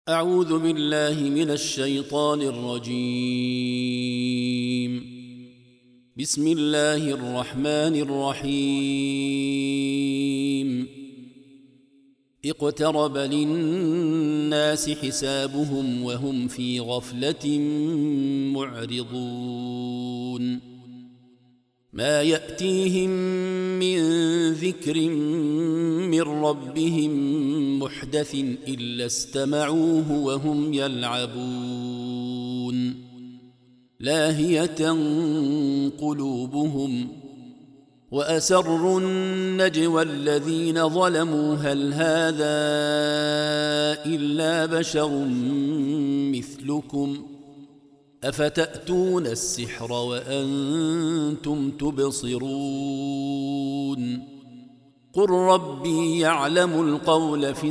أعوذ بالله من الشيطان الرجيم. بسم الله الرحمن الرحيم. اقترب للناس حسابهم وهم في غفلة معرضون. ما يأتيهم من ذكر من ربهم محدث إلا استمعوه وهم يلعبون. لاهية قلوبهم وأسروا النجوى الذين ظلموا هل هذا إلا بشر مثلكم أفتأتون السحر وأنتم تبصرون. قل ربي يعلم القول في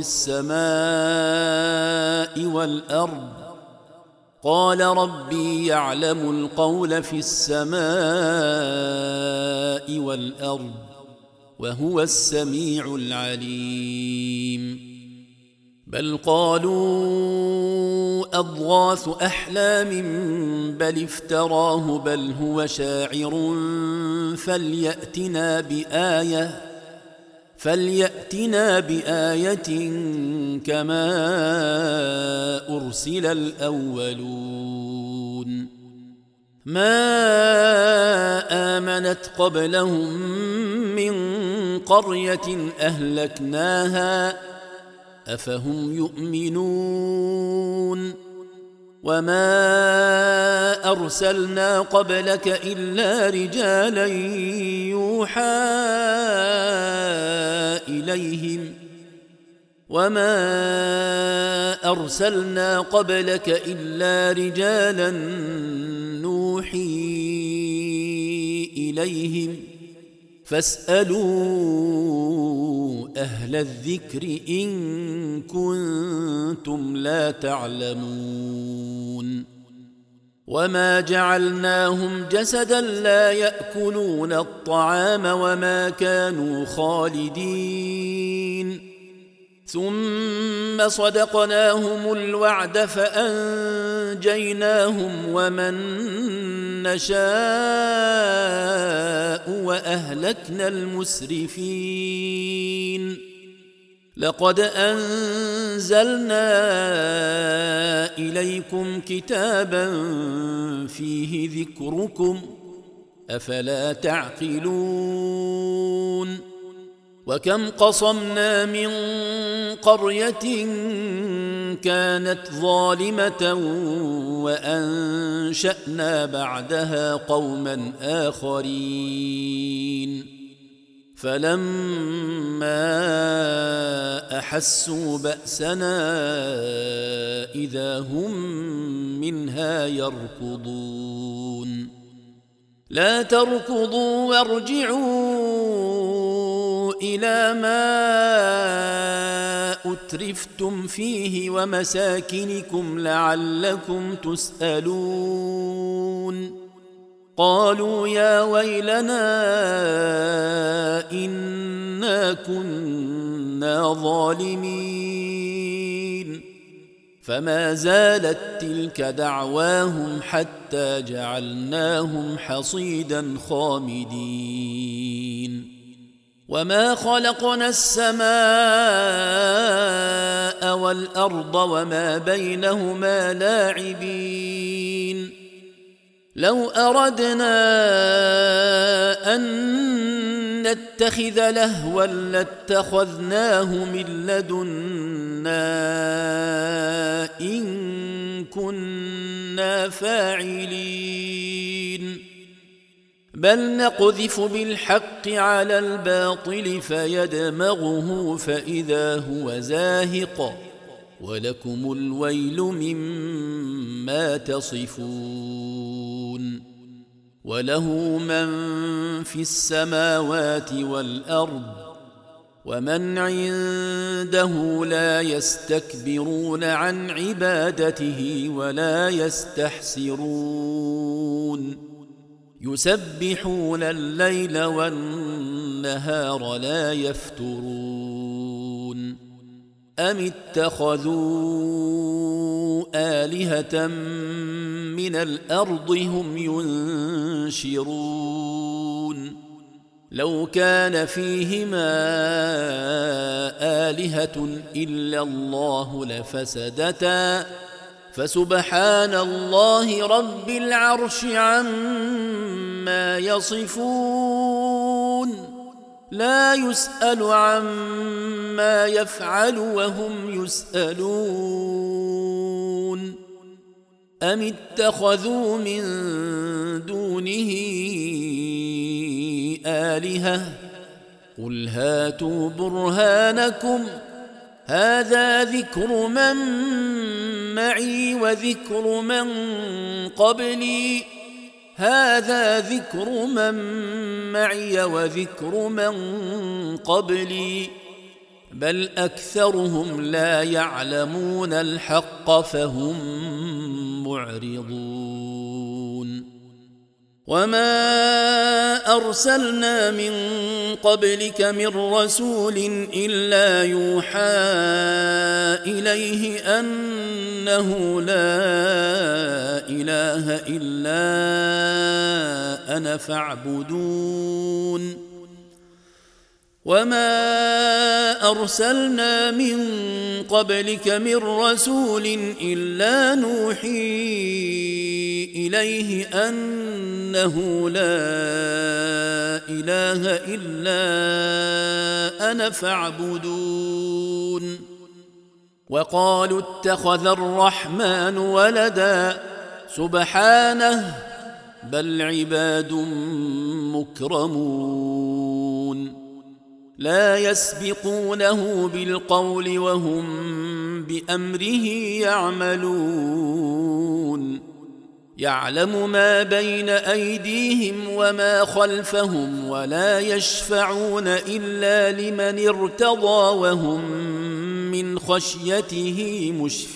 السماء والأرض. قال ربي يعلم القول في السماء والأرض وهو السميع العليم. بل قالوا أضغاث أحلام بل افتراه بل هو شاعر فليأتنا بآية كما أرسل الأولون. ما آمنت قبلهم من قرية أهلكناها أفهم يؤمنون. وما أرسلنا قبلك إلا رجالا يوحى إليهم وما أرسلنا قبلك إلا رجالا نوحي إليهم فاسألوا أهل الذكر إن كنتم لا تعلمون. وما جعلناهم جسدا لا يأكلون الطعام وما كانوا خالدين ثم صدقناهم الوعد فأنجيناهم ومن نشاء وأهلكنا المسرفين. لقد أنزلنا إليكم كتابا فيه ذكركم أفلا تعقلون. وكم قصمنا من قرية كانت ظالمة وأنشأنا بعدها قوما آخرين فلما أحسوا بأسنا إذا هم منها يركضون. لا تركضوا وارجعوا إلى ما أترفتم فيه ومساكنكم لعلكم تسألون. قالوا يا ويلنا إنا كنا ظالمين. فما زالت تلك دعواهم حتى جعلناهم حصيدا خامدين. وما خلقنا السماء والأرض وما بينهما لاعبين. لو أردنا أن نتخذ لهوا لاتخذناه من لدنا إن كنا فاعلين. بل نقذف بالحق على الباطل فيدمغه فإذا هو زاهق ولكم الويل مما تصفون. وله من في السماوات والأرض ومن عنده لا يستكبرون عن عبادته ولا يستحسرون. يسبحون الليل والنهار لا يفترون. أم اتخذوا آلهة من الأرض هم ينشرون لو كان فيهما آلهة إلا الله لفسدتا فسبحان الله رب العرش عما يصفون لا يسأل عما يفعل وهم يسألون أم اتخذوا من دونه آلهة قل هاتوا برهانكم هذا ذكر من معي وذكر من قبلي بل أكثرهم لا يعلمون الحق فهم معرضون وما أرسلنا من قبلك من رسول إلا يوحى إليه أنه لا إله إلا أنا فاعبدون وما أرسلنا من قبلك من رسول إلا نوحي إليه أنه لا إله إلا أنا فاعبدون وقالوا اتخذ الرحمن ولدا سبحانه بل عباد مكرمون لا يسبقونه بالقول وهم بأمره يعملون يعلم ما بين أيديهم وما خلفهم ولا يشفعون إلا لمن ارتضى وهم من خشيته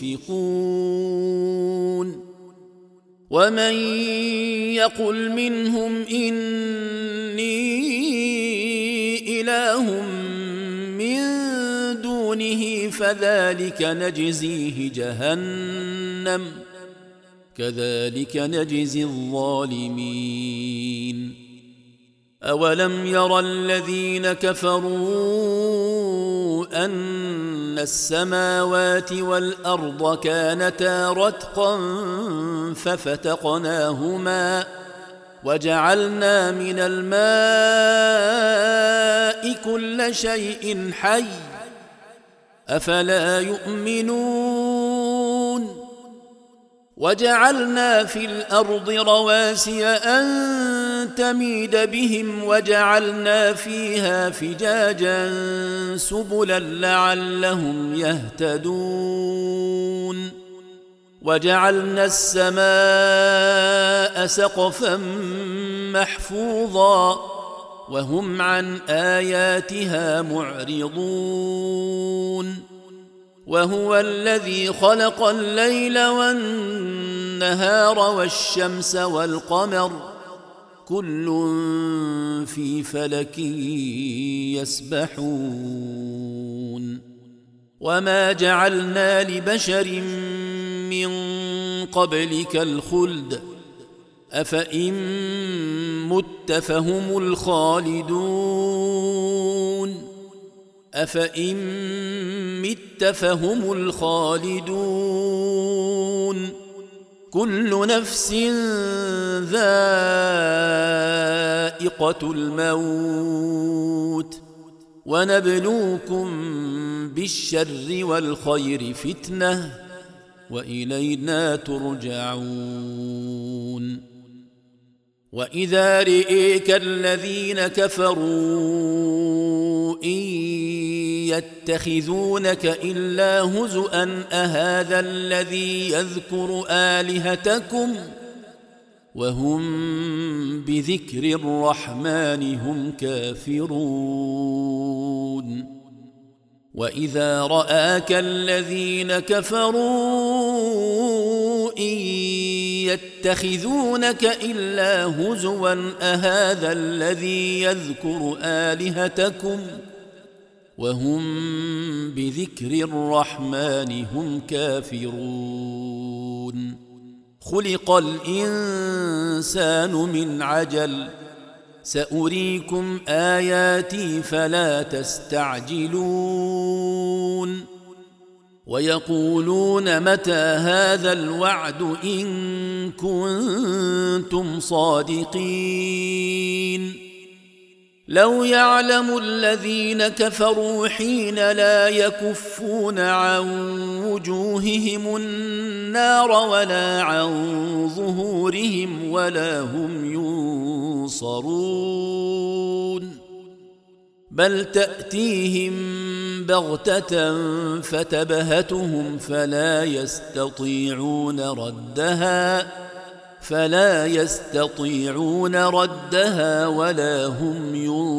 مشفقون ومن يقل منهم إني إله من دونه فذلك نجزيه جهنم كذلك نجزي الظالمين أولم يرى الذين كفروا أن السماوات والأرض كانتا رتقا ففتقناهما وجعلنا من الماء كل شيء حي أفلا يؤمنون وجعلنا في الأرض رواسي أن تميد بهم وجعلنا فيها فجاجا سبلا لعلهم يهتدون وجعلنا السماء سقفا محفوظا وهم عن آياتها معرضون وهو الذي خلق الليل والنهار والشمس والقمر كل في فلك يسبحون وما جعلنا لبشر من قبلك الخلد أفإن مت فهم الخالدون كل نفس ذائقة الموت ونبلوكم بالشر والخير فتنة وإلينا ترجعون وإذا رئيك الذين كفروا إن يتخذونك إلا هزؤا أهذا الذي يذكر آلهتكم وهم بذكر الرحمن هم كافرون وإذا رآك الذين كفروا إن يتخذونك إلا هزوا أهذا الذي يذكر آلهتكم وهم بذكر الرحمن هم كافرون خلق الإنسان من عجل سأريكم آياتي فلا تستعجلون ويقولون متى هذا الوعد إن كنتم صادقين لو يعلم الذين كفروا حين لا يكفون عن وجوههم النار ولا عن ظهورهم ولا هم ينصرون بل تأتيهم بغتة فتبهتهم فلا يستطيعون ردها ولا هم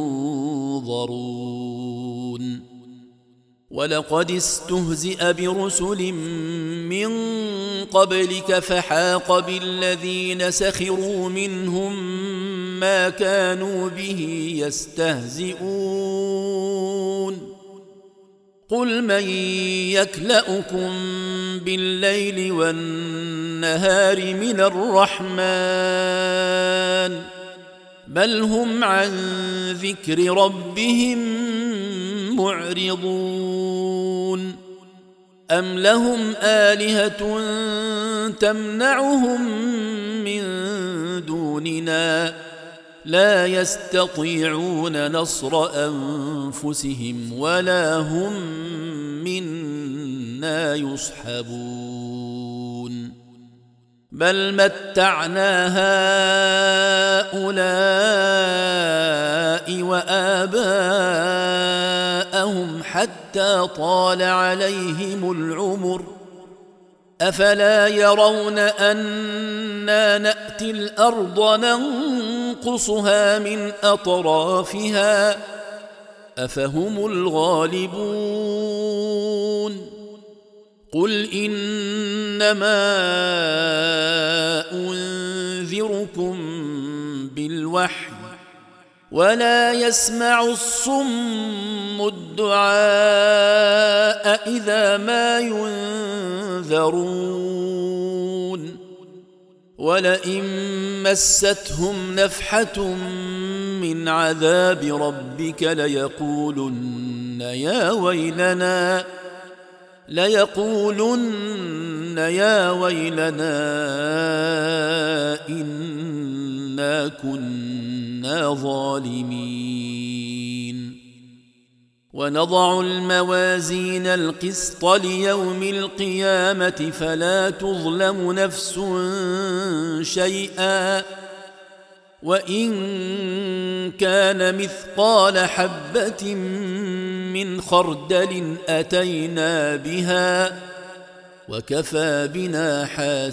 ينظرون ولقد استهزئ برسل من قبلك فحاق بالذين سخروا منهم ما كانوا به يستهزئون قل من يكلؤكم بالليل والنهار من الرحمن بل هم عن ذكر ربهم معرضون أم لهم آلهة تمنعهم من دوننا لا يستطيعون نصر أنفسهم ولا هم منا يصحبون بل متعنا هؤلاء وآباءهم حتى طال عليهم العمر أفلا يرون أنا نأتي الأرض ننقصها من أطرافها أفهم الغالبون قل إنما أنذركم بالوحي ولا يسمع الصم الدعاء إذا ما ينذرون ولئن مستهم نفحة من عذاب ربك ليقولن يا ويلنا إنا كنا ظالمين ونضع الموازين القسط ليوم القيامة فلا تظلم نفس شيئا وإن كان مثقال حبة من خردل أتينا بها وكفى بنا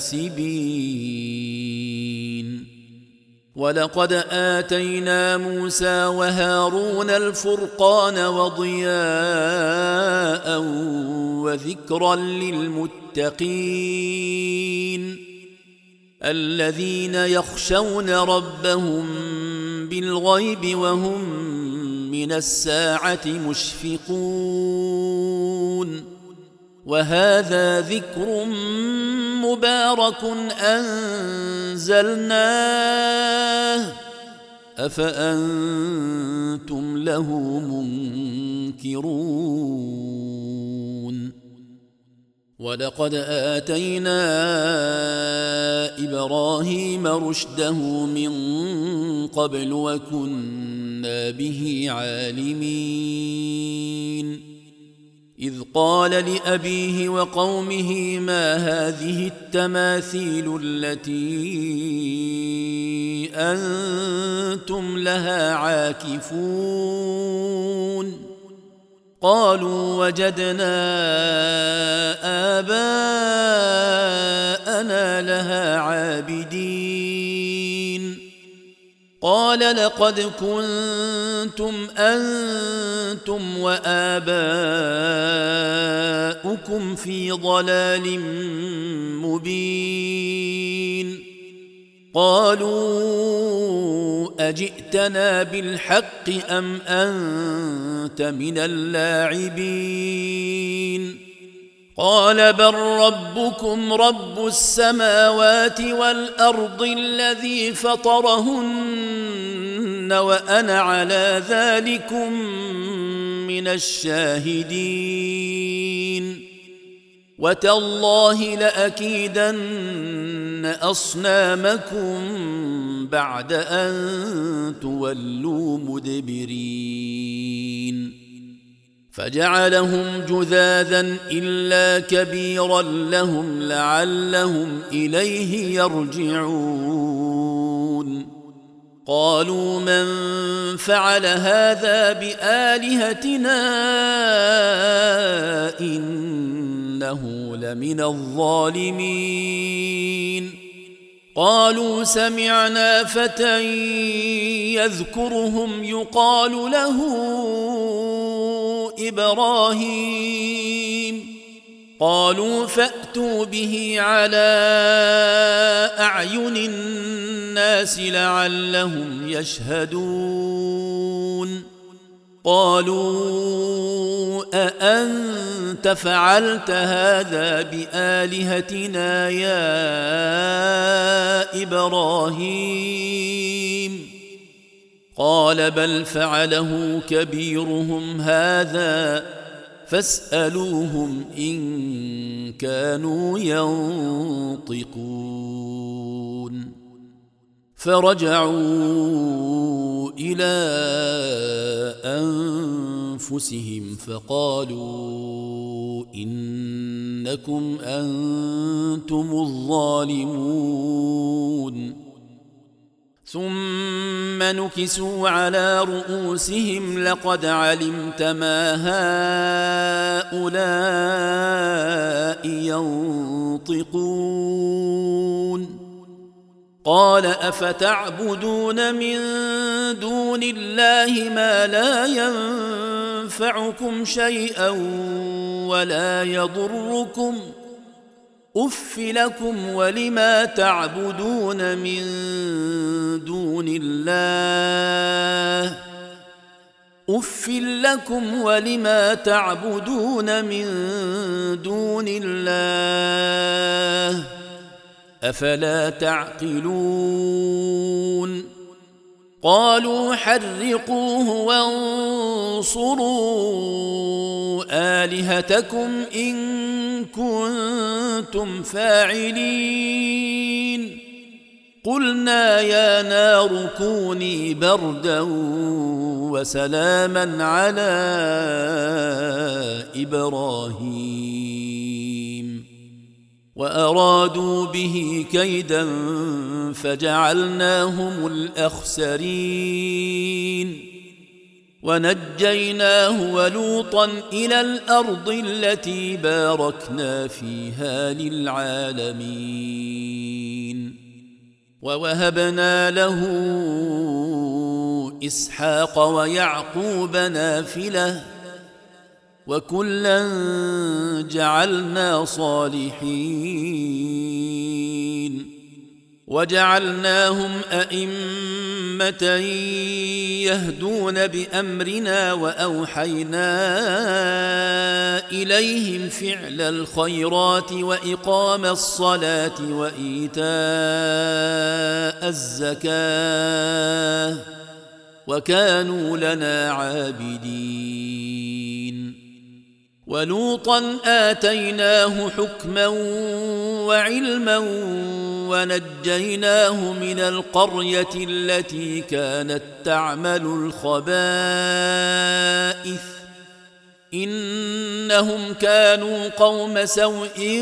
حاسبين ولقد آتينا موسى وهارون الفرقان وضياء وذكرا للمتقين الذين يخشون ربهم بالغيب وهم من الساعة مشفقون وهذا ذكر مبارك أنزلناه أفأنتم له منكرون ولقد آتينا إبراهيم رشده من قبل وكنا به عالمين إذ قال لأبيه وقومه ما هذه التماثيل التي أنتم لها عاكفون قالوا وجدنا آباءنا لها عابدين قال لقد كنتم أنتم وآباؤكم في ضلال مبين قالوا أجئتنا بالحق أم أنت من اللاعبين قال بل ربكم رب السماوات والأرض الذي فطرهن وأنا على ذلكم من الشاهدين وتالله لأكيدن أصنامكم بعد أن تولوا مدبرين فجعلهم جذاذا إلا كبيرا لهم لعلهم إليه يرجعون قالوا من فعل هذا بآلهتنا إنه لمن الظالمين قالوا سمعنا فتى يذكرهم يقال له إبراهيم قالوا فأتوا به على أعين الناس لعلهم يشهدون قالوا أأنت فعلت هذا بآلهتنا يا إبراهيم قال بل فعله كبيرهم هذا فاسألوهم إن كانوا ينطقون فرجعوا إلى أنفسهم فقالوا إنكم أنتم الظالمون ثم نكسوا على رؤوسهم لقد علمت ما هؤلاء ينطقون قال أفتعبدون من دون الله ما لا ينفعكم شيئا ولا يضركم أف لكم ولما تعبدون من دون الله أف لكم ولما تعبدون من دون الله أفلا تعقلون قالوا حرقوه وانصروا آلهتكم إن كنتم فاعلين قلنا يا نار كوني بردا وسلاما على إبراهيم وأرادوا به كيدا فجعلناهم الأخسرين ونجيناه ولوطا إلى الأرض التي باركنا فيها للعالمين ووهبنا له إسحاق ويعقوب نافلة وكلا جعلنا صالحين وجعلناهم أئمة يهدون بأمرنا وأوحينا إليهم فعل الخيرات وإقام الصلاة وإيتاء الزكاة وكانوا لنا عابدين ولوطا آتيناه حكما وعلما ونجيناه من القرية التي كانت تعمل الخبائث إنهم كانوا قوم سوء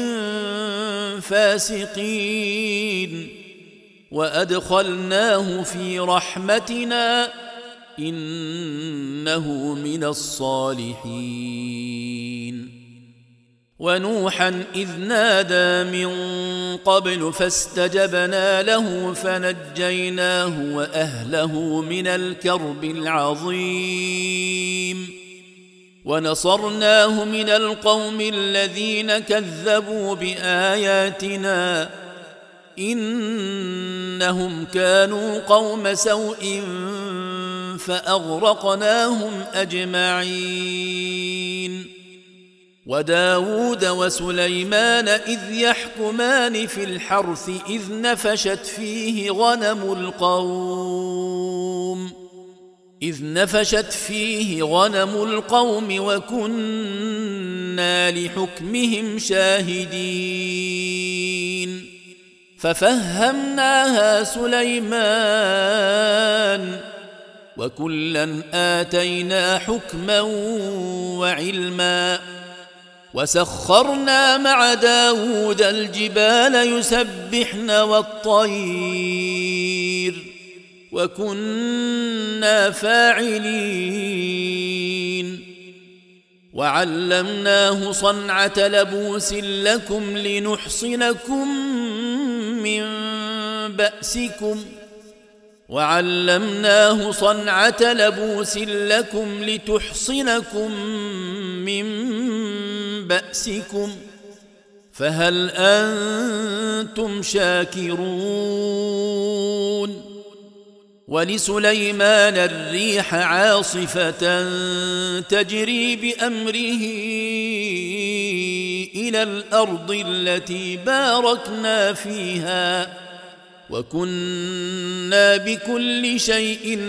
فاسقين وأدخلناه في رحمتنا إنه من الصالحين ونوحا إذ نادى من قبل فاستجبنا له فنجيناه وأهله من الكرب العظيم ونصرناه من القوم الذين كذبوا بآياتنا إنهم كانوا قوم سوء فأغرقناهم أجمعين وداود وسليمان إذ يحكمان في الحرث إذ نفشت فيه غنم القوم وكنا لحكمهم شاهدين ففهمناها سليمان وكلا آتينا حكما وعلما وسخرنا مع داود الجبال يسبحن والطير وكنا فاعلين وعلمناه صنعة لبوس لكم لنحصنكم لتحصنكم من بأسكم فهل أنتم شاكرون ولسليمان الريح عاصفة تجري بأمره إلى الأرض التي باركنا فيها وكنا بكل شيء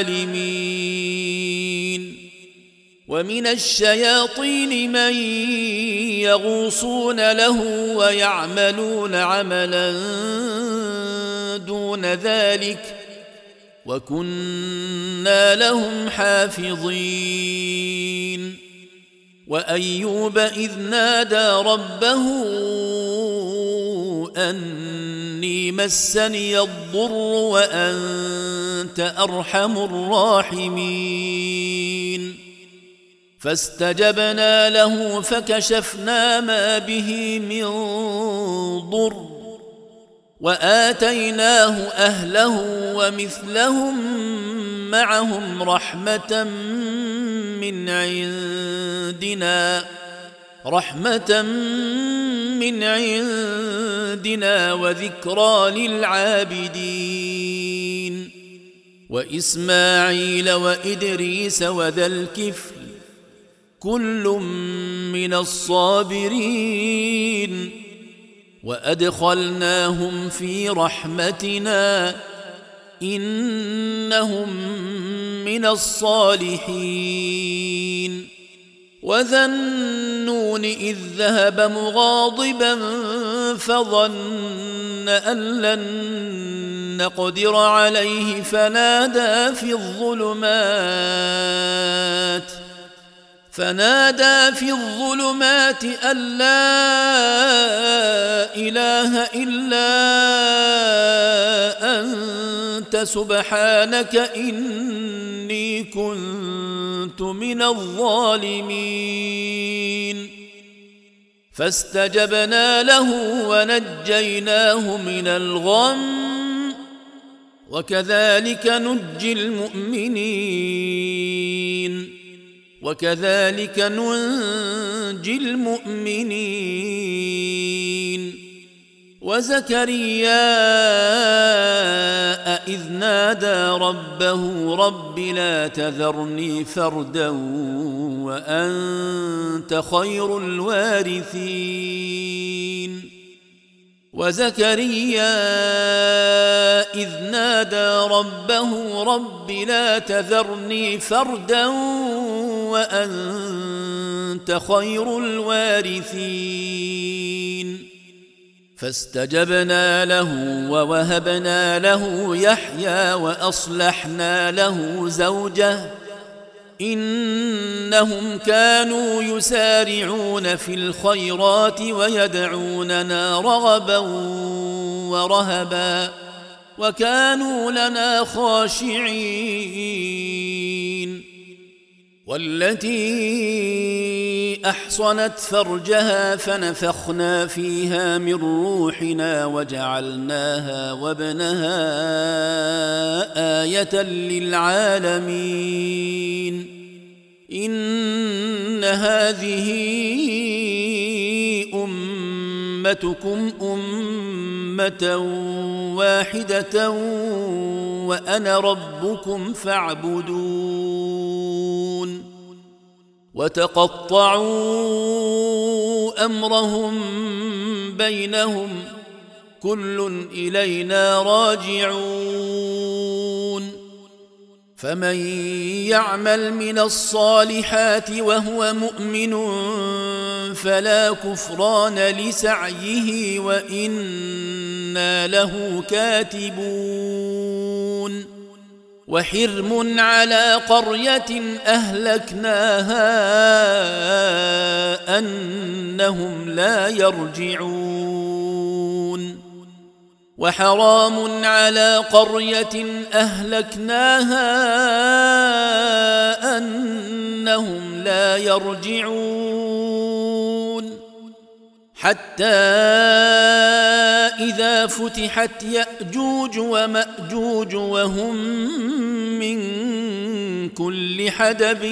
عالمين ومن الشياطين من يغوصون له ويعملون عملا دون ذلك وكنا لهم حافظين وأيوب إذ نادى ربه أني مسني الضر وأنت أرحم الراحمين فاستجبنا له فكشفنا ما به من ضر وآتيناه أهله ومثلهم معهم رحمة من عندنا وذكرى للعابدين وإسماعيل وإدريس وذا الكفل كل من الصابرين وأدخلناهم في رحمتنا إنهم من الصالحين وذا النون إذ ذهب مغاضبا فظن أن لن نقدر عليه فنادى في الظلمات أن لا إله إلا أنت سبحانك إني كنت من الظالمين فاستجبنا له ونجيناه من الغم وكذلك ننجي المؤمنين وزكريا إذ نادى ربه رب لا تذرني فردا وأنت خير الوارثين وزكريا إذ نادى ربه رب لا تذرني فردا وأنت خير الوارثين فاستجبنا له ووهبنا له يحيى وأصلحنا له زوجه إنهم كانوا يسارعون في الخيرات ويدعوننا رغبا ورهبا وكانوا لنا خاشعين والتي أحصنت فرجها فنفخنا فيها من روحنا وجعلناها وابنها آية للعالمين إن هذه أمتكم أمة واحدة وأنا ربكم فاعبدون وتقطعوا أمرهم بينهم كل إلينا راجعون فمن يعمل من الصالحات وهو مؤمن فلا كفران لسعيه وإنا له كاتبون وحرم على قرية أهلكناها أنهم لا يرجعون وحرام على قرية أهلكناها أنهم لا يرجعون حتى إذا فتحت يأجوج ومأجوج وهم من كل حدب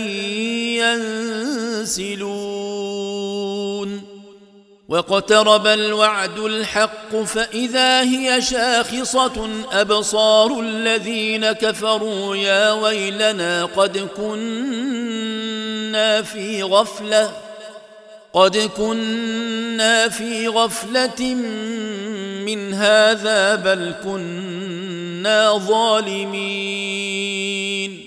ينسلون واقترب الوعد الحق فإذا هي شاخصة أبصار الذين كفروا يا ويلنا قد كنا في غفلة من هذا بل كنا ظالمين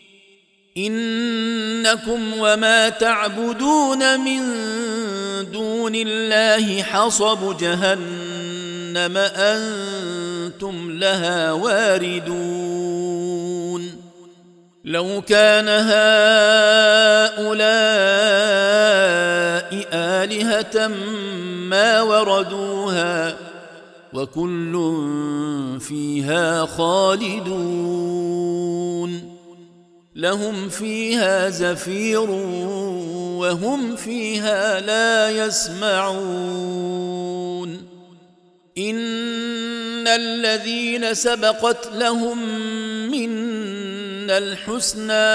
إنكم وما تعبدون من دون الله حصب جهنم أنتم لها واردون لو كان هؤلاء آلهة ما وردوها وكل فيها خالدون لهم فيها زفير وهم فيها لا يسمعون إن الذين سبقت لهم منا الحسنى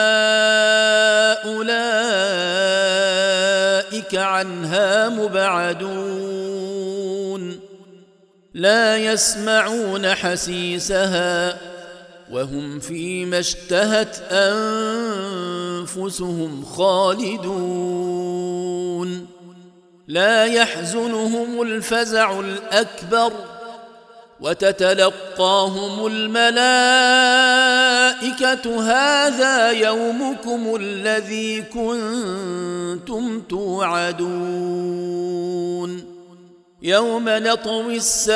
أولئك عنها مبعدون لا يسمعون حسيسها وهم فيما اشتهت أنفسهم خالدون لا يحزنهم الفزع الأكبر وتتلقاهم الملائكة هذا يومكم الذي كنتم توعدون يوم نطوي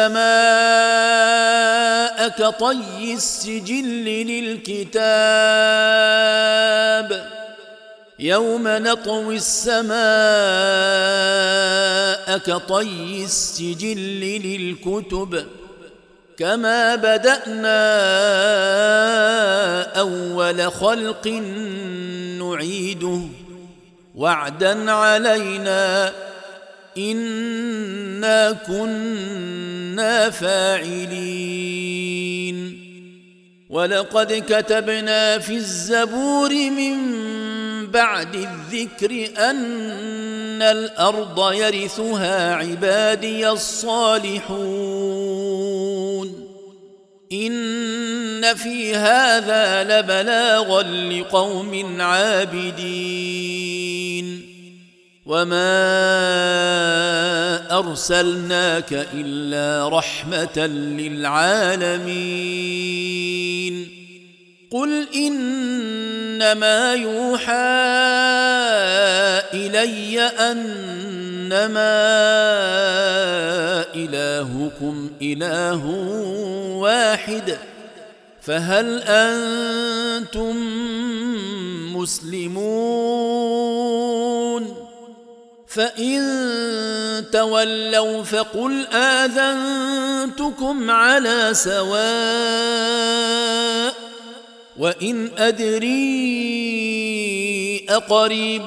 السماء كطي السجل للكتاب يوم نطوي السماء كطي السجل للكتب كما بدأنا أول خلق نعيده وعدا علينا إنا كنا فاعلين ولقد كتبنا في الزبور من بعد الذكر أن الأرض يرثها عبادي الصالحون إن في هذا لبلاغا لقوم عابدين وما أرسلناك إلا رحمة للعالمين قل إنما يوحى إلي أنما إلهكم إله واحد فهل أنتم مسلمون فإن تولوا فقل آذنتكم على سواء وإن أدري أقريب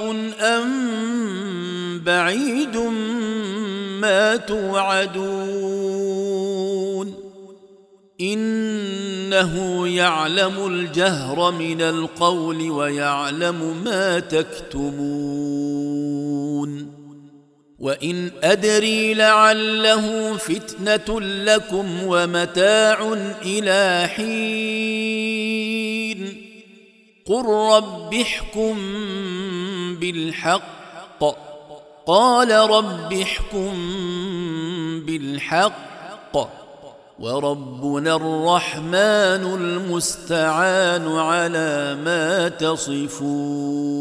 أم بعيد ما توعدون إنه يعلم الجهر من القول ويعلم ما تكتمون وإن أدري لعله فتنة لكم ومتاع إلى حين قل رب احكم بالحق قال رب احكم بالحق وربنا الرحمن المستعان على ما تصفون.